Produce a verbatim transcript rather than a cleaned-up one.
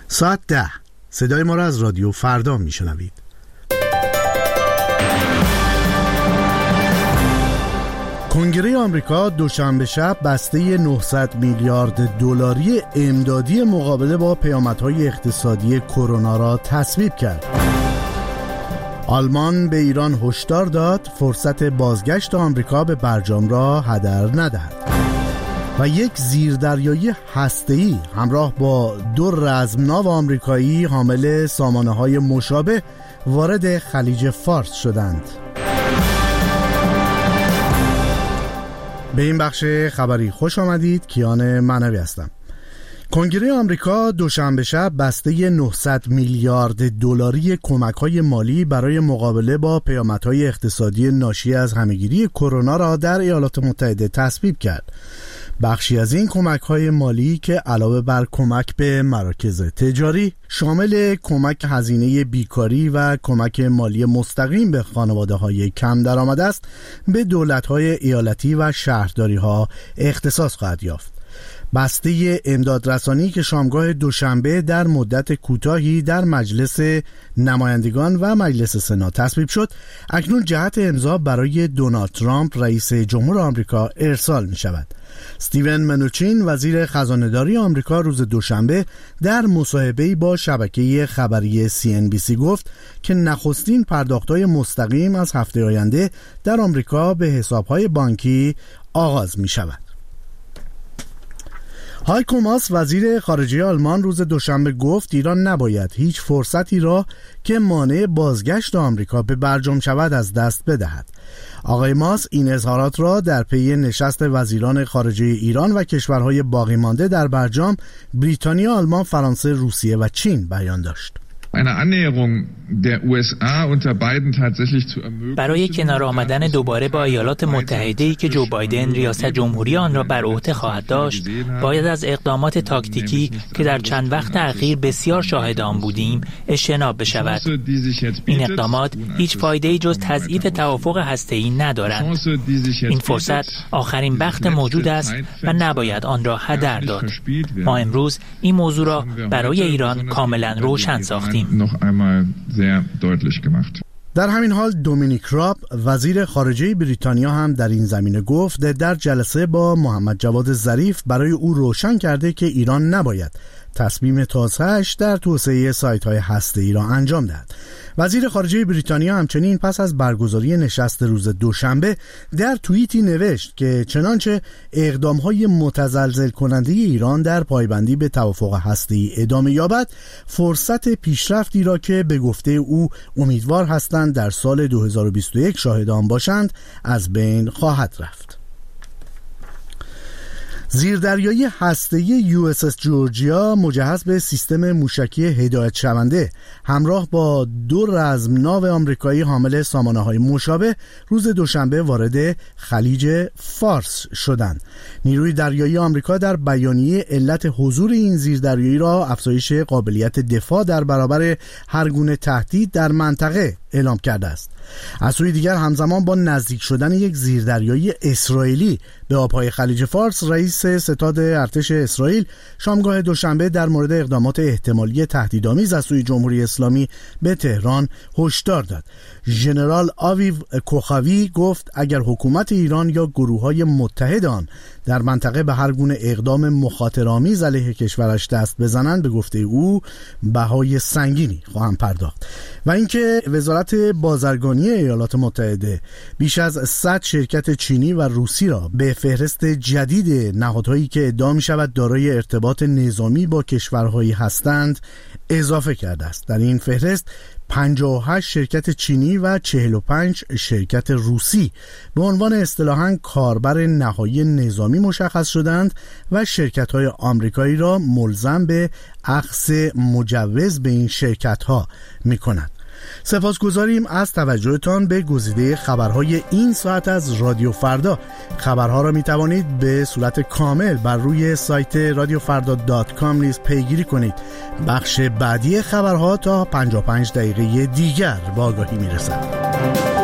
ساعت ده صدای ما را از رادیو فردا میشنوید. کنگره آمریکا دوشنبه شب بسته نهصد میلیارد دلاری امدادی مقابله با پیامدهای اقتصادی کرونا را تصویب کرد. آلمان به ایران هشدار داد فرصت بازگشت آمریکا به برجام را هدر ندهد. و یک زیردریایی هسته‌ای همراه با دو رزمناو آمریکایی حامل سامانه‌های مشابه وارد خلیج فارس شدند. به این بخش خبری خوش آمدید. کیان معنوی هستم. کنگره آمریکا دوشنبه شب بسته نهصد میلیارد دلاری کمک‌های مالی برای مقابله با پیامدهای اقتصادی ناشی از همه‌گیری کرونا را در ایالات متحده تصویب کرد. بخشی از این کمک‌های مالی که علاوه بر کمک به مراکز تجاری شامل کمک هزینه بیکاری و کمک مالی مستقیم به خانواده‌های کم درآمد است، به دولت‌های ایالتی و شهرداری‌ها اختصاص خواهد یافت. بسته امدادرسانی که شامگاه دوشنبه در مدت کوتاهی در مجلس نمایندگان و مجلس سنا تصویب شد، اکنون جهت امضا برای دونالد ترامپ رئیس جمهور آمریکا ارسال می شود. استیون منوچین وزیر خزانه‌داری آمریکا روز دوشنبه در مصاحبه‌ای با شبکه خبری سی ان بی سی گفت که نخستین پرداخت‌های مستقیم از هفته آینده در آمریکا به حساب‌های بانکی آغاز می شود. هایکو ماس وزیر خارجه آلمان روز دوشنبه گفت ایران نباید هیچ فرصتی را که مانع بازگشت آمریکا به برجام شود از دست بدهد. آقای ماس این اظهارات را در پی نشست وزیران خارجه ایران و کشورهای باقی مانده در برجام بریتانیا، آلمان، فرانسه، روسیه و چین بیان داشت. برای کنار آمدن دوباره با ایالات متحده‌ای که جو بایدن ریاست جمهوری آن را بر عهده خواهد داشت، باید از اقدامات تاکتیکی که در چند وقت اخیر بسیار شاهد آن بودیم اجتناب بشود. این اقدامات هیچ فایده‌ای جز تضعیف توافق هسته‌ای ندارند. این فرصت آخرین بخت موجود است و نباید آن را هدر داد. ما امروز این موضوع را برای ایران کاملا روشن ساختیم. در همین حال دومینیک راب وزیر خارجه بریتانیا هم در این زمینه گفت در جلسه با محمد جواد ظریف برای او روشن کرده که ایران نباید تصمیم تازه‌اش در توسعه سایت‌های هسته‌ای را انجام دهد. وزیر خارجه بریتانیا همچنین پس از برگزاری نشست روز دوشنبه در توییتی نوشت که چنانچه اقدام‌های متزلزل کننده ایران در پایبندی به توافق هسته‌ای ادامه یابد، فرصت پیشرفتی را که به گفته او امیدوار هستند در سال دو هزار و بیست و یک شاهد آن باشند از بین خواهد رفت. زیردریایی هسته‌ای یو اس اس جورجیا مجهز به سیستم موشکی هدایت شونده همراه با دو رزمناو آمریکایی حامل سامانه‌های مشابه روز دوشنبه وارد خلیج فارس شدند. نیروی دریایی آمریکا در بیانیه علت حضور این زیردریایی را افزایش قابلیت دفاع در برابر هر گونه تهدید در منطقه اعلام کرده است. از سوی دیگر همزمان با نزدیک شدن یک زیردریایی اسرائیلی به آبهای خلیج فارس، رئیس ستاد ارتش اسرائیل شامگاه دوشنبه در مورد اقدامات احتمالی تهدیدآمیز از سوی جمهوری اسلامی به تهران هشدار داد. ژنرال آویو کوخاوی گفت اگر حکومت ایران یا گروه‌های متحد آن در منطقه به هر گونه اقدام مخاطره‌آمیز علیه کشورش دست بزنند، به گفته او بهای سنگینی خواهند پرداخت. و اینکه وزارت بازرگانی ایالات متحده بیش از صد شرکت چینی و روسی را به فهرست جدید نهادهایی که ادعا می‌شود دارای ارتباط نظامی با کشورهایی هستند اضافه کرده است. در این فهرست پنجاه و هشت شرکت چینی و چهل و پنج شرکت روسی به عنوان اصطلاحاً کاربر نهایی نظامی مشخص شدند و شرکت‌های آمریکایی را ملزم به اخذ مجوز به این شرکت‌ها می‌کند. سپاسگزاریم از توجهتان به گزیده خبرهای این ساعت از رادیو فردا. خبرها را می توانید به صورت کامل بر روی سایت رادیو فردا دات کام نیز پیگیری کنید. بخش بعدی خبرها تا پنجاه و پنج دقیقه دیگر به آگاهی می رسد.